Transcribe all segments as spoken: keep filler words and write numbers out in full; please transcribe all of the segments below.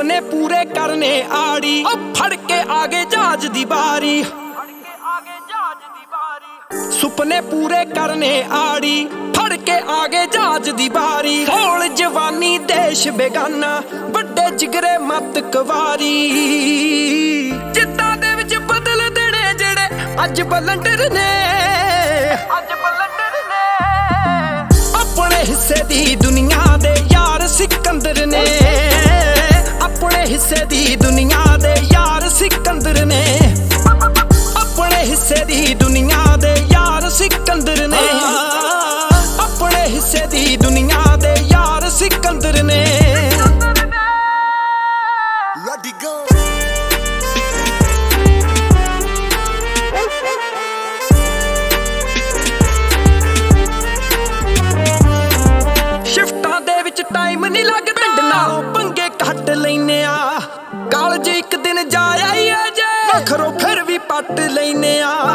सुपने पूरे करने आड़ी अब फड़ के आगे जहाज दी बारी सुपने पूरे करने आड़ी फड़ के आगे जहाज दी बारी हौल जवानी देश बेगाना बड़े जिगरे मत कवारी जिद्दां दे विच बदल देने जेड़े अज बलंडर ने अज बलंडर ने अपने हिस्से दी दुनिया दे यार सिकंदर ने अपने हिस्से दी दुनिया दे यार सिकंदर ने अपने हिस्से दी दुनिया दे यार सिकंदर ने अपने हिस्से दी दुनिया दे यार सिकंदर ने Ready go शिफ्टां दे विच टाइम नहीं लगदा नालों पंगे घट लैने आ कालज एक दिन जा आई जे खरो फिर भी पट लैने आ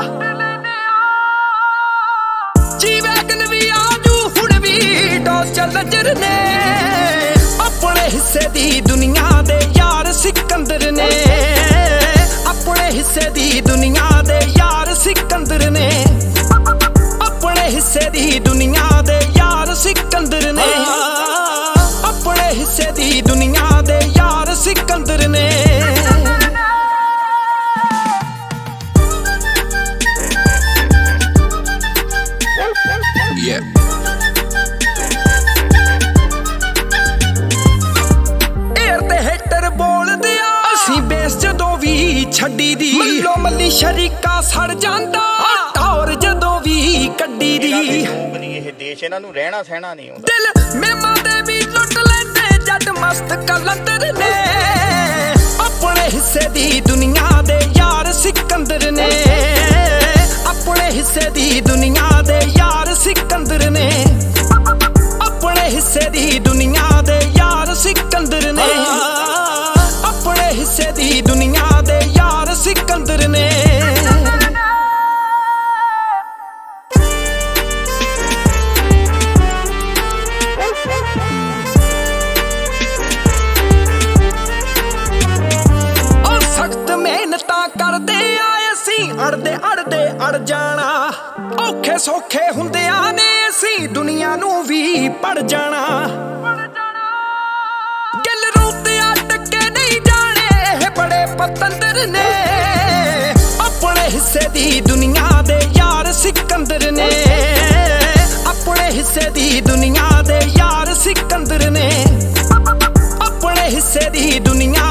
जी वैगन भी आजू हुण भी डोस चैलेंजर ने अपने हिस्से दी दुनिया दे यार सिकंदर ने अपने हिस्से दी दुनिया दे यार सिकंदर ने अपने हिस्से दी दुनिया दे यार सिकंदर ने अपने हिस्से दी दुनिया दे यार सिकंदर ने Yeah. Air ते hater बोलदे आ असीं बेस जदों भी छड्डी दी मल्लो मल्ली शरीका सड़ जांदा टौर जदों भी कड्डी दी ਇਹ ਦੇਸ਼ ਇਹਨਾਂ ਨੂੰ ਰਹਿਣਾ ਸਹਿਣਾ ਨਹੀਂ ਆਉਂਦਾ ਦਿਲ ਮੇਮਾ ਦੇ ਵੀ ਲੁੱਟ ਲੈਂਦੇ ਜੱਟ ਮਸਤ ਕਲੰਦਰ ਨੇ ਆਪਣੇ ਹਿੱਸੇ ਦੀ ਦੁਨੀਆ ਦੇ ਯਾਰ ਸਿਕੰਦਰ ਨੇ अपने हिस्से दी दुनिया दे यार सिकंदर ने अपने हिस्से दी दुनिया दे यार सिकंदर ने अपने हिस्से दी दुनिया दे यार सिकंदर ने और सख्त मेहनत करते आए सी अड़दे अड़दे अड़ जाना औखे सौखे हुंदियां ने असीं दुनिया नूं भी पड़ जाना दिल रूते अटके नहीं जाने बड़े पतंदर ने अपने हिस्से दी दुनिया दे यार सिकंदर ने अपने हिस्से दी दुनिया दे यार सिकंदर ने अपने हिस्से दी दुनिया